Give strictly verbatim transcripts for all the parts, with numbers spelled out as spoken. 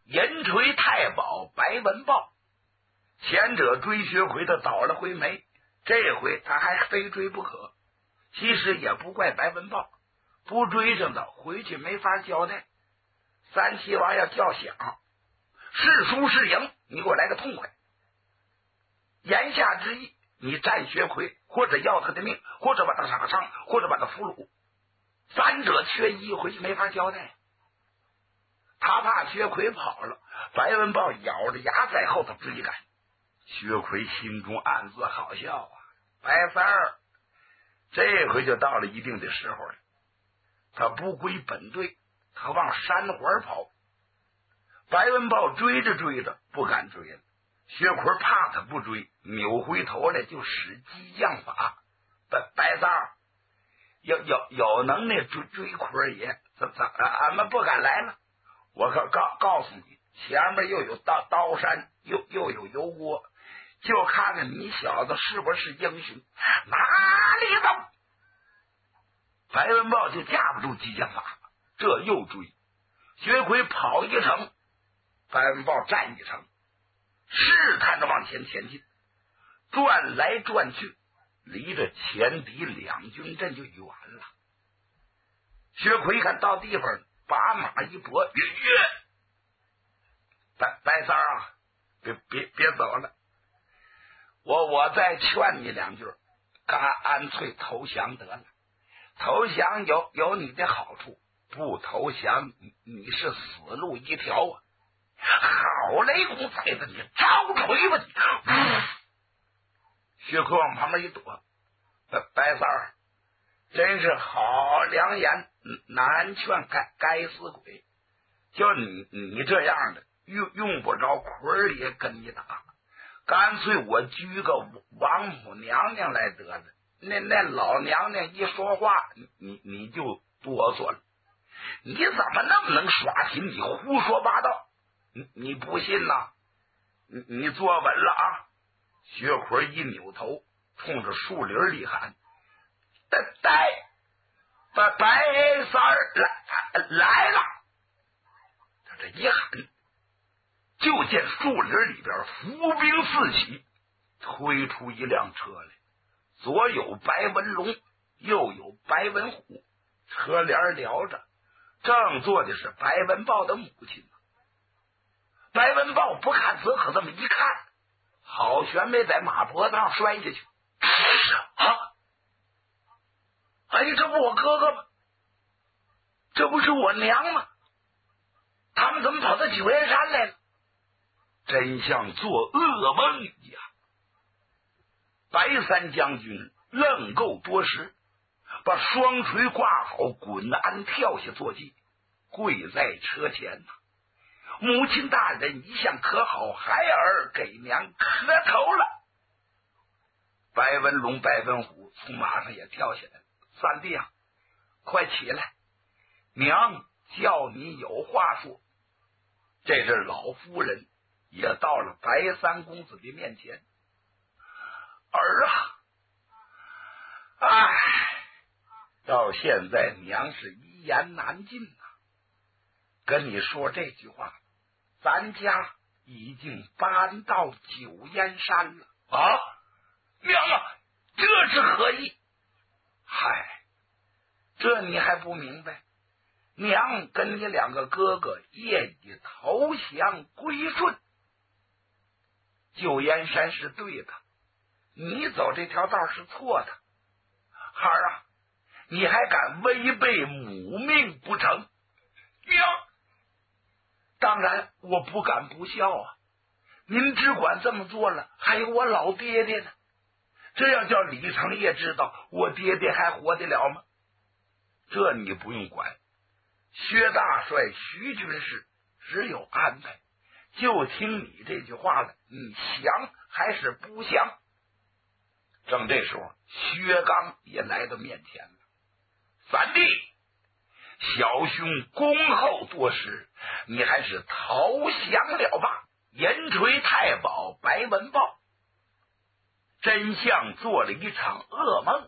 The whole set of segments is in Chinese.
银锤太保白文豹。前者追薛奎的倒了回霉，这回他还非追不可。其实也不怪白文豹，不追上的回去没法交代。三齐王要叫响，是输是赢，你给我来个痛快。言下之意，你战薛奎，或者要他的命，或者把他杀伤，或者把他俘虏，三者缺一，回去没法交代。他怕薛奎跑了，白文豹咬着牙在后头追赶。薛奎心中暗自好笑啊，白三儿这回就到了一定的时候了。他不归本队，他往山环跑。白文豹追着追着不敢追了，薛奎怕他不追，扭回头来就使激将法。白白三儿有有有能耐追追奎爷，怎怎俺们不敢来了？我可告告诉你，前面又有刀刀山，又又有油锅，就看看你小子是不是英雄，哪里走？白文豹就架不住激将法，这又追。薛奎跑一程，白文豹站一程，试探着往前前进，转来转去，离着前敌两军阵就远了。薛奎看到地方，把马一拨，跃跃。白白三儿啊，别别别走了，我我再劝你两句，干干脆投降得了。投降有有你的好处，不投降你你是死路一条啊！好雷公崽子，你招锤吧你！薛奎往旁边一躲，白三儿真是好良言，难劝该该死鬼。就你你这样的，用用不着奎爷跟你打，干脆我拘个王母娘娘来得了。那那老娘娘一说话，你你你就哆嗦了。你怎么那么能耍贫？你胡说八道！你你不信呐？你你坐稳了啊！薛奎一扭头，冲着树林里喊：“呆呆，白白三儿来来了！”他这一喊，就见树林里边伏兵四起，推出一辆车来。左有白文龙，右有白文虎，车帘撩着，正坐的是白文豹的母亲。白文豹不看则可，这么一看，好悬没在马脖子上摔下去。啊！哎，这不我哥哥吗？这不是我娘吗？他们怎么跑到九岩山来了？真像做噩梦一样。白三将军愣够多时，把双锤挂好，滚鞍跳下坐骑，跪在车前呐。母亲大人一向可好，孩儿给娘磕头了。白文龙、白文虎从马上也跳下来了。三弟啊，快起来，娘叫你有话说。这是老夫人也到了白三公子的面前。儿啊，唉，到现在娘是一言难尽啊。跟你说这句话，咱家已经搬到九燕山了啊！娘啊，这是何意？嗨，这你还不明白？娘跟你两个哥哥业已投降归顺，九燕山是对的，你走这条道是错的。孩儿啊，你还敢违背母命不成？娘，当然我不敢不孝啊！您只管这么做了，还有我老爹爹呢。这要叫李成业知道，我爹爹还活得了吗？这你不用管，薛大帅、徐军士只有安排，就听你这句话了。你降还是不降？正这时候，薛刚也来到面前了。三弟，小兄恭候多时，你还是投降了吧。银锤太保白文豹真像做了一场噩梦。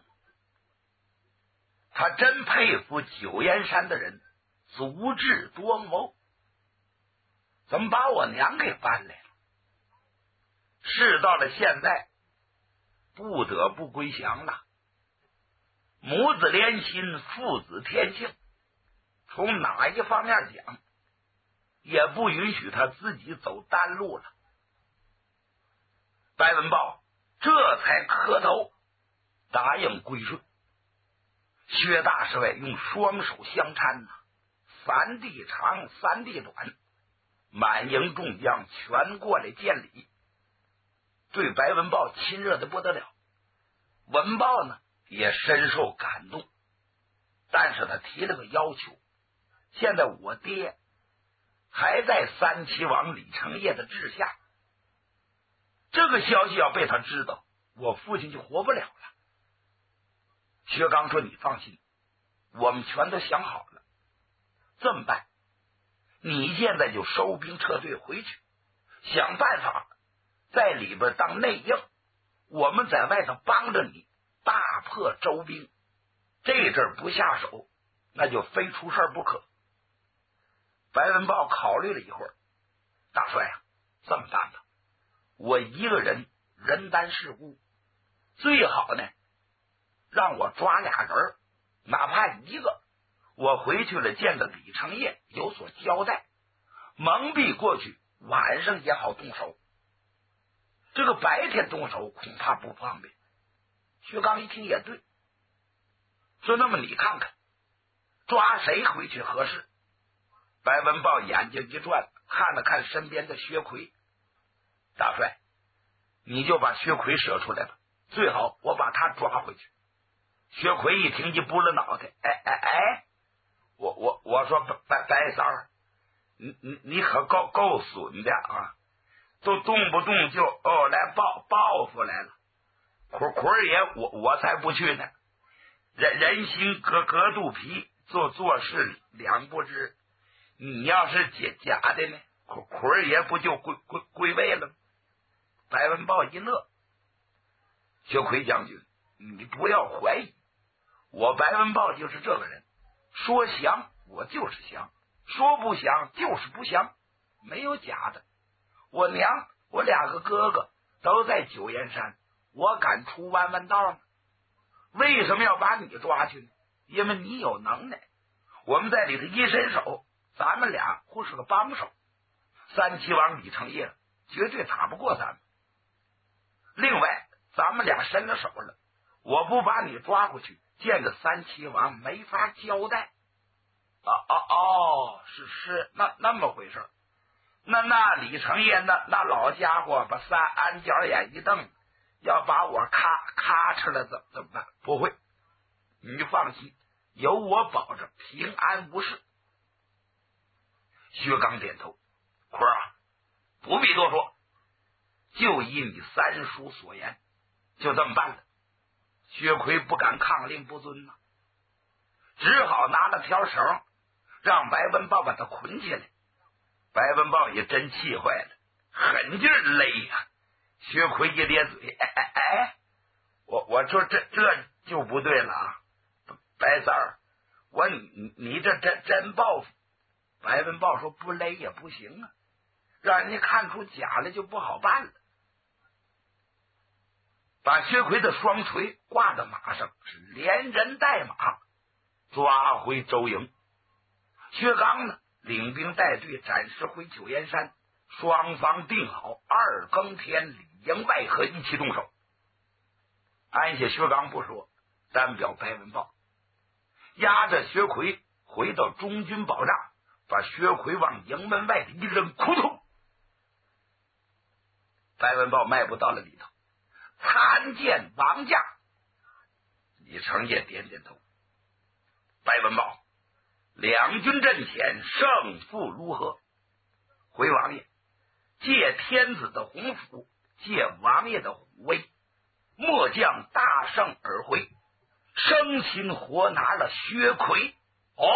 他真佩服九岩山的人，足智多谋。 怎么把我娘给搬来了？事到了现在，不得不归降了。母子连心，父子天性，从哪一方面讲，也不允许他自己走单路了。白文豹这才磕头答应归顺。薛大帅用双手相搀呐，三地长三地短，满营众将全过来见礼，对白文豹亲热的不得了。文豹呢也深受感动，但是他提了个要求，现在我爹还在三齐王李成业的治下，这个消息要被他知道，我父亲就活不了了。薛刚说：“你放心，我们全都想好了。这么办，你现在就收兵撤退回去，想办法在里边当内应，我们在外头帮着你大破周兵。这阵儿不下手，那就非出事不可。”白文豹考虑了一会儿：“大帅啊，这么办吧，我一个人人单势孤，最好呢让我抓俩人，哪怕一个，我回去了见了李成业有所交代，蒙蔽过去，晚上也好动手。这个白天动手恐怕不方便。”薛刚一听也对，说：“那么你看看抓谁回去合适？”白文豹眼睛一转，看了看身边的薛奎：“大帅，你就把薛奎舍出来吧，最好我把他抓回去。”薛奎一听一拨了脑袋：“哎哎哎，我我我说白白三儿，你你你可够够损的啊！都动不动就哦来报报复来了。奎奎爷，我我才不去呢！人人心隔隔肚皮，做做事两不知。你要是假假的呢，奎奎爷不就归归归位了吗？”白文豹一乐：“薛奎将军，你不要怀疑，我白文豹就是这个人，说降我就是降，说不降就是不降，没有假的。我娘我两个哥哥都在九岩山，我敢出弯弯道吗？为什么要把你抓去呢？因为你有能耐，我们在里头一伸手，咱们俩或是个帮手，三齐王李成业绝对打不过咱们。另外咱们俩伸了手了，我不把你抓回去，见着三齐王没法交代。”“哦哦哦，是是，那那么回事。那那李成业那那老家伙把三安角眼一瞪，要把我咔咔哧了，怎怎么办？不会，你放心，有我保着，平安无事。”薛刚点头：“奎儿啊，不必多说，就依你三叔所言，就这么办了。”薛奎不敢抗令不遵呐、啊，只好拿了条绳让白文豹把他捆起来。白文豹也真气坏了，狠劲勒呀、啊。薛奎一咧嘴：“哎哎哎，我我说这这就不对了啊，白三儿，我你你这真真报复。”白文豹说：“不勒也不行啊，让人家看出假来就不好办了。”把薛奎的双锤挂到马上，是连人带马抓回周营。薛刚呢领兵带队暂时回九岩山，双方定好二更天里应外合，一起动手。按下薛刚不说，单表白文豹押着薛奎回到中军保障，把薛奎往营门外的一扔，扑通，白文豹迈步到了里头，参见王驾。李成业点点头：“白文豹，两军阵前，胜负如何？”“回王爷，借天子的洪福，借王爷的虎威，末将大胜而回，生擒活拿了薛奎。”“哦，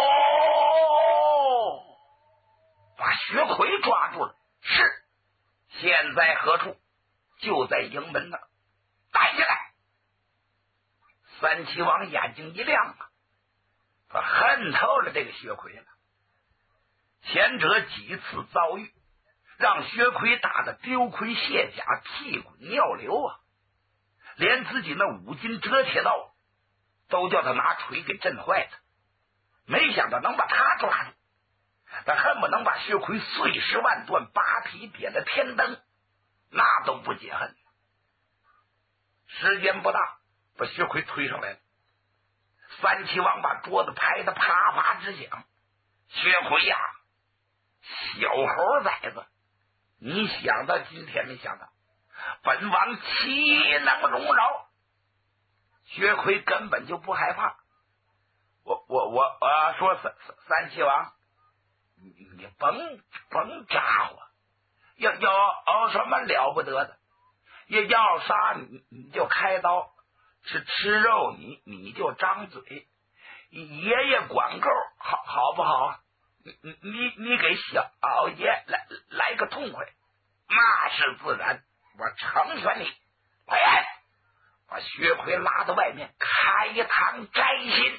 把薛奎抓住了。”“是，现在何处？”“就在营门那儿。”“带下来。”三齐王眼睛一亮啊，他恨透了这个薛奎了。前者几次遭遇， 让薛奎打得丢盔卸甲，屁滚尿流啊！连自己那五斤折铁刀都叫他拿锤给震坏了。没想到能把他抓住，他恨不能把薛奎碎尸万段，扒皮点了天灯，那都不解恨。时间不大，把薛奎推上来了。三齐王把桌子拍得啪啪直响。薛奎呀，小猴崽子，你想到今天没想到，本王岂能容饶？薛奎根本就不害怕。我我我我说三三齐王，你你甭甭咋呼，要要哦什么了不得的，要要杀你你就开刀，是吃肉你你就张嘴，爷爷管够，好好不好？你你你你给小爷来来个痛快，那是自然，我成全你。来，把薛奎拉到外面开堂摘心。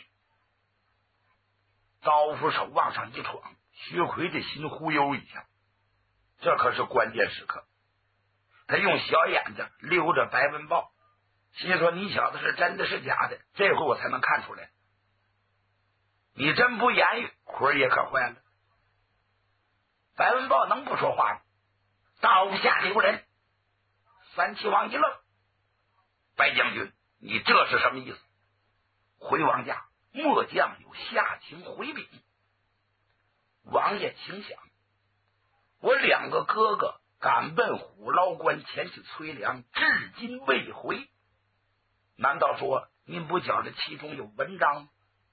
刀斧手往上一闯，薛奎的心忽悠一下，这可是关键时刻。他用小眼睛溜着白文豹，心说你小子是真的是假的，这回我才能看出来。你真不言语，魂也可坏了。白文豹能不说话吗？刀下留人。三齐王一愣，白将军，你这是什么意思？回王家，末将有下情回禀。王爷请想，我两个哥哥赶奔虎牢关前去催粮，至今未回，难道说您不觉得其中有文章吗？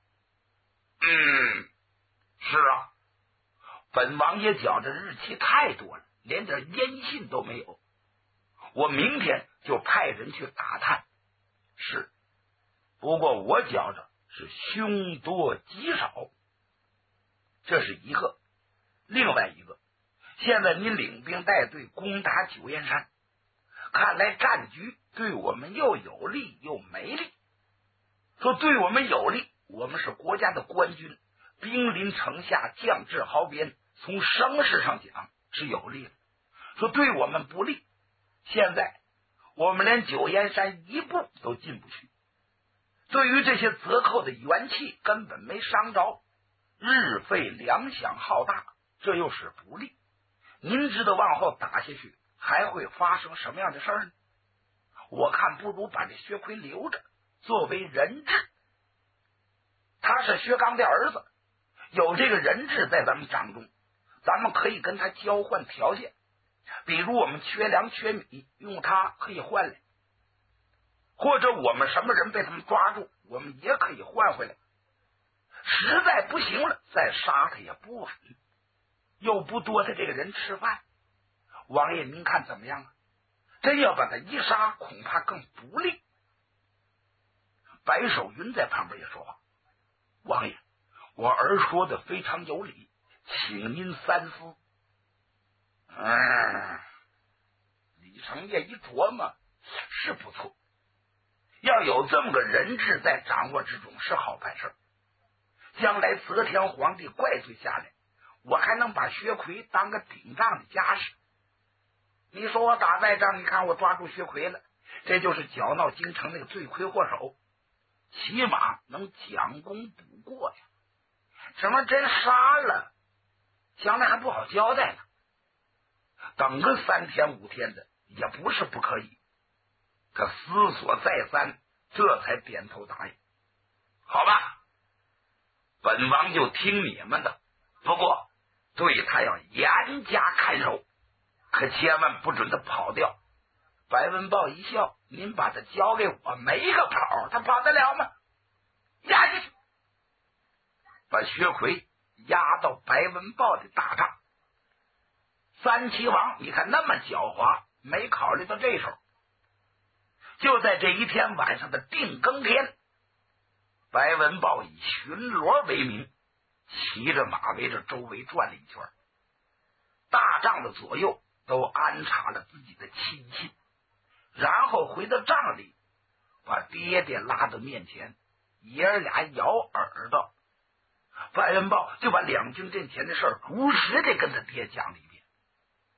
嗯，是啊，本王爷觉着日期太多了，连点音信都没有。我明天就派人去打探。是，不过我觉着是凶多吉少。这是一个。另外一个，现在您领兵带队攻打九堰山，看来战局对我们又有利又没利。说对我们有利，我们是国家的官军，兵临城下，将至壕边，从声势上讲是有利的。说对我们不利，现在我们连九堰山一步都进不去，对于这些贼寇的元气根本没伤着，日费粮饷浩大，这又是不利。您知道往后打下去还会发生什么样的事儿呢？我看不如把这薛奎留着作为人质，他是薛刚的儿子，有这个人质在咱们掌中，咱们可以跟他交换条件，比如我们缺粮缺米，用他可以换来，或者我们什么人被他们抓住，我们也可以换回来。实在不行了，再杀他也不晚，又不多他这个人吃饭。王爷您看怎么样啊？真要把他一杀，恐怕更不利。白守云在旁边也说话，王爷，我儿说的非常有理，请您三思。嗯，李成业一琢磨，是不错，要有这么个人质在掌握之中是好办事。将来则天皇帝怪罪下来，我还能把薛奎当个顶仗的家事。你说我打败仗，你看我抓住薛奎了，这就是搅闹京城那个罪魁祸首，起码能将功补过呀。什么真杀了，将来还不好交代呢。等个三天五天的也不是不可以。他思索再三，这才点头答应。好吧，本王就听你们的，不过对他要严加看守，可千万不准他跑掉。白文豹一笑，您把他交给我，没个跑，他跑得了吗？压下去，把薛奎压到白文豹的大帐。三齐王你看那么狡猾，没考虑到这手。就在这一天晚上的定更天，白文豹以巡逻为名，骑着马围着周围转了一圈，大帐的左右都安插了自己的亲信，然后回到帐里，把爹爹拉到面前，爷儿俩咬耳朵。白文豹就把两军阵前的事儿如实的跟他爹讲了一遍。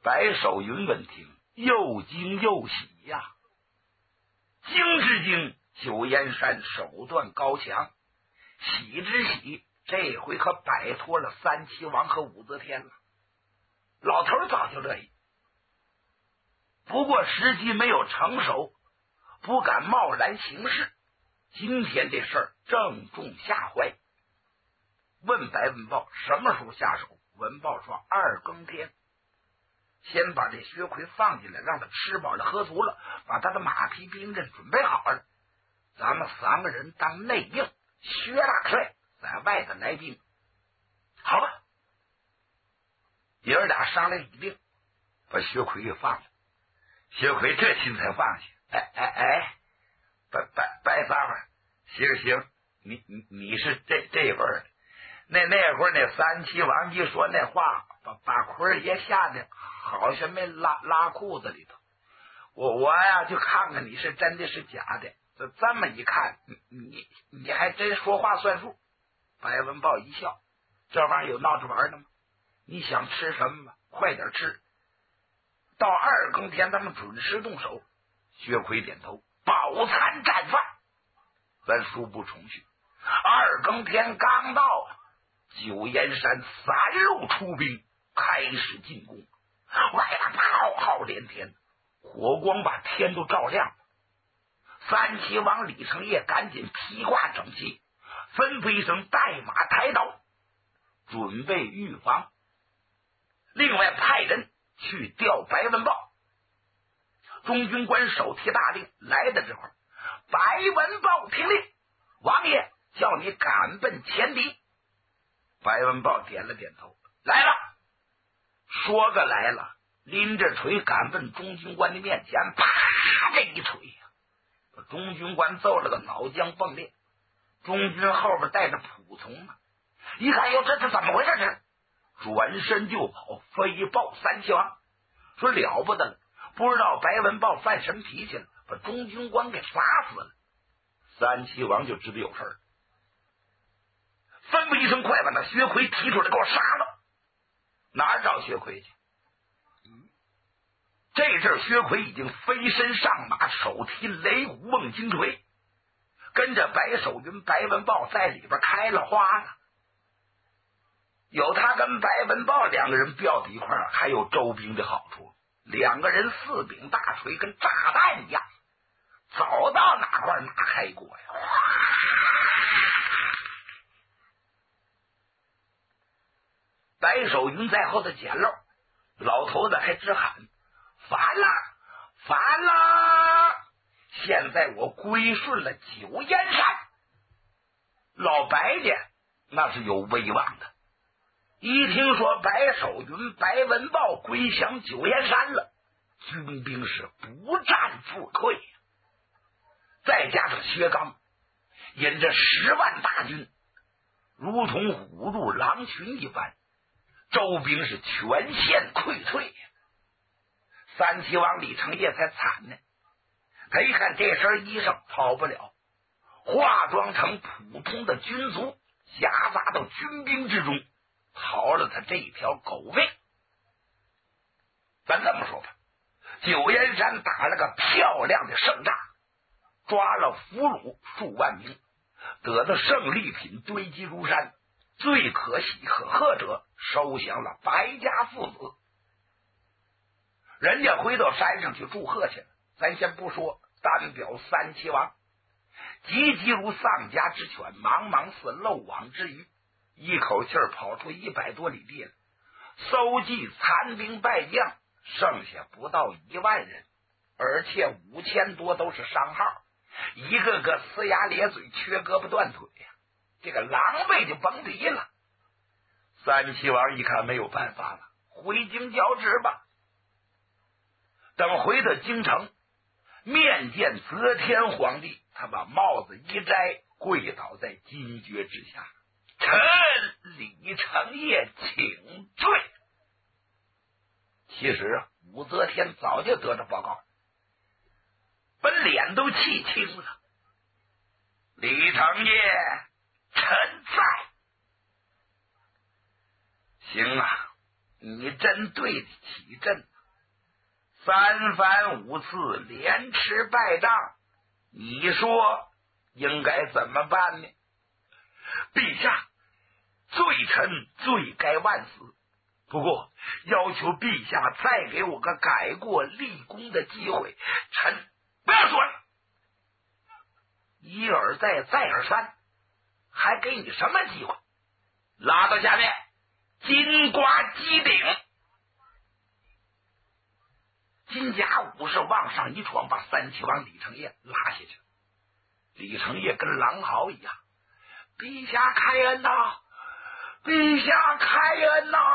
白守云闻听，又惊又喜呀、啊！惊之惊，九岩山手段高强；喜之喜，这回可摆脱了三齐王和武则天了。老头早就乐意，不过时机没有成熟，不敢贸然行事。今天这事儿正中下怀，问白文豹什么时候下手。文豹说二更天，先把这薛奎放进来，让他吃饱了喝足了，把他的马匹兵刃准备好了，咱们三个人当内应，薛大帅在外头来兵。好吧，爷儿俩商量一定，把薛奎给放了。薛奎这心才放下。哎哎哎，白白白撒法，行行，你你你是这这味儿的。那那会儿那三齐王一说那话，把把奎爷吓得好像没拉拉裤子里头。我我呀就看看你是真的是假的。这这么一看，你你你还真说话算数。白文豹一笑，这玩意儿有闹着玩的吗？你想吃什么吧，快点吃。到二更天咱们准时动手。薛奎点头，饱餐战饭。咱书不重叙。二更天刚到啊，九岩山三路出兵，开始进攻。外边炮号连天，火光把天都照亮了。三齐王李成业赶紧披挂整齐，吩咐一声带马抬刀，准备预防。另外派人去调白文豹。中军官手提大令来的时候，白文豹听令，王爷叫你赶奔前敌。白文豹点了点头，来了。说个来了，拎着锤赶奔中军官的面前，啪这一锤呀、啊，中军官揍了个脑浆迸裂。中军后边带着仆从啊，一看哟，这这怎么回事？这转身就跑，飞报三齐王，说了不得了，不知道白文豹犯什么脾气了，把中军官给杀死了。三齐王就知道有事儿，吩咐一声，快把那薛奎提出来给我杀了。哪儿找薛奎去？这阵薛奎已经飞身上马，手提雷鼓瓮金锤，跟着白守云、白文豹在里边开了花了。有他跟白文豹两个人吊在一块儿，还有周兵的好处，两个人四柄大锤跟炸弹一样，走到哪块哪开过呀。白守云在后头捡漏，老头子还直喊烦了烦了，现在我归顺了九岩山。老白家那是有威望的，一听说白守云、白文豹归降九岩山了，军兵是不战自溃。再加上薛刚引着十万大军，如同虎入狼群一般，周兵是全线溃退。三齐王李成业才惨呢，他一看这身衣裳跑不了，化妆成普通的军卒，夹杂到军兵之中，逃了他这条狗命。咱这么说吧，九岩山打了个漂亮的胜仗，抓了俘虏数万名，得的胜利品堆积如山。最可喜可贺者，收降了白家父子。人家回到山上去祝贺去了，咱先不说，单表三齐王急急如丧家之犬，茫茫似漏网之鱼，一口气儿跑出一百多里地了，搜集残兵败将，剩下不到一万人，而且五千多都是伤号，一个个呲牙咧嘴，缺胳膊断腿呀、啊，这个狼狈就甭提了。三齐王一看没有办法了，回京交旨吧。等回到京城，面见则天皇帝，他把帽子一摘，跪倒在金爵之下，臣李成业请罪。其实啊，武则天早就得到报告，把脸都气青了。李成业，臣在。行啊，你真对得起朕。 三番五次连吃败仗，你说应该怎么办呢？陛下，罪臣罪该万死，不过要求陛下再给我个改过立功的机会。臣不要说了，一而再再而三，还给你什么机会？拉到下面，金瓜击顶。金甲武士往上一闯，把三齐王李成业拉下去。李成业跟狼嚎一样：“陛下开恩呐！陛下开恩呐！”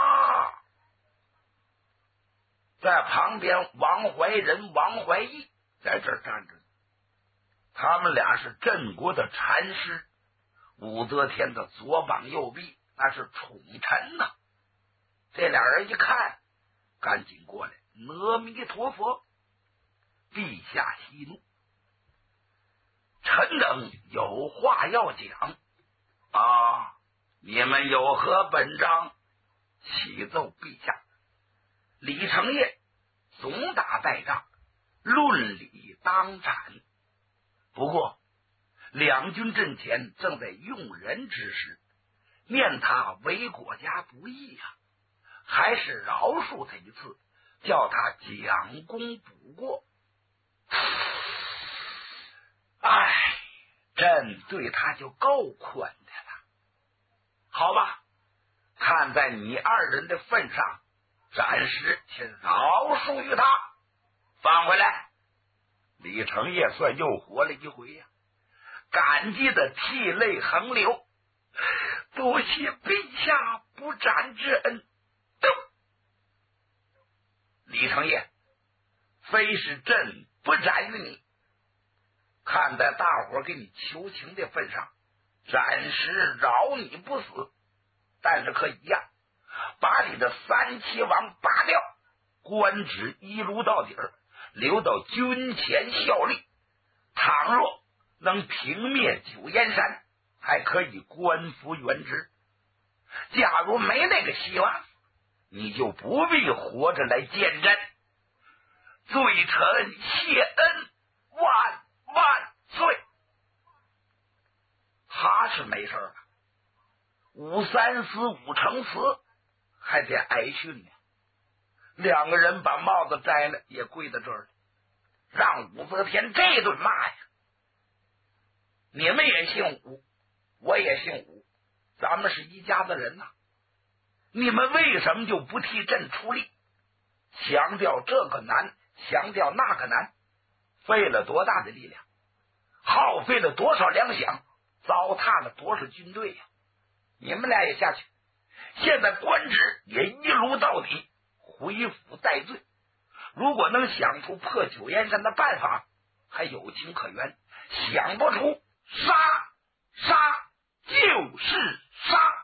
在旁边，王怀仁、王怀义在这儿站着，他们俩是镇国的禅师，武则天的左膀右臂，那是宠臣呐。这俩人一看，赶紧过来。阿弥陀佛，陛下息怒，臣等有话要讲啊！你们有何本章？启奏陛下。李成业总打败仗，论理当斩。不过两军阵前正在用人之时，念他为国家不义啊，还是饶恕他一次，叫他将功补过。哎，朕对他就够宽的了。好吧，看在你二人的份上，暂时请饶恕于他，放回来。李成业算又活了一回呀、啊，感激的涕泪横流。多谢陛下不斩之恩。李成业，非是朕不斩于你，看在大伙给你求情的份上，暂时饶你不死，但是可以呀、啊，把你的三齐王拔掉，官职一路到底儿，留到军前效力。倘若能平灭九堰山，还可以官复原职。假如没那个希望，你就不必活着来见朕。罪臣谢恩，万万岁。他是没事了，武三思、武承嗣还得挨训呢。两个人把帽子摘了，也跪在这儿了，让武则天这顿骂呀！你们也姓武，我也姓武，咱们是一家子人呐、啊，你们为什么就不替朕出力？强调这个难，强调那个难，费了多大的力量，耗费了多少粮饷，糟蹋了多少军队呀、啊！你们俩也下去，现在官职也一撸到底，回府戴罪。如果能想出破九堰山的办法，还有情可原；想不出，杀杀就是杀。